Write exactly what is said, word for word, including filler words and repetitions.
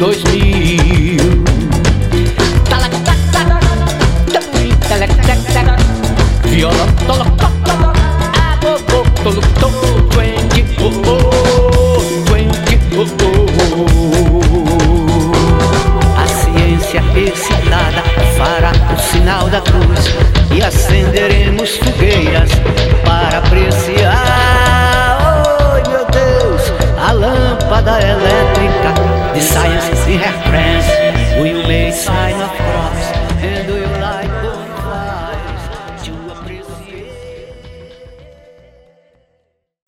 dois mil. Violão, tolo, tolo, a go, tolo, tolo, twenty, oh, oh, twenty, oh, oh. A ciência excitada fará o sinal da cruz e acenderemos fogueiras para apreciar, oh meu Deus, a lâmpada elétrica de Science in Her Friend.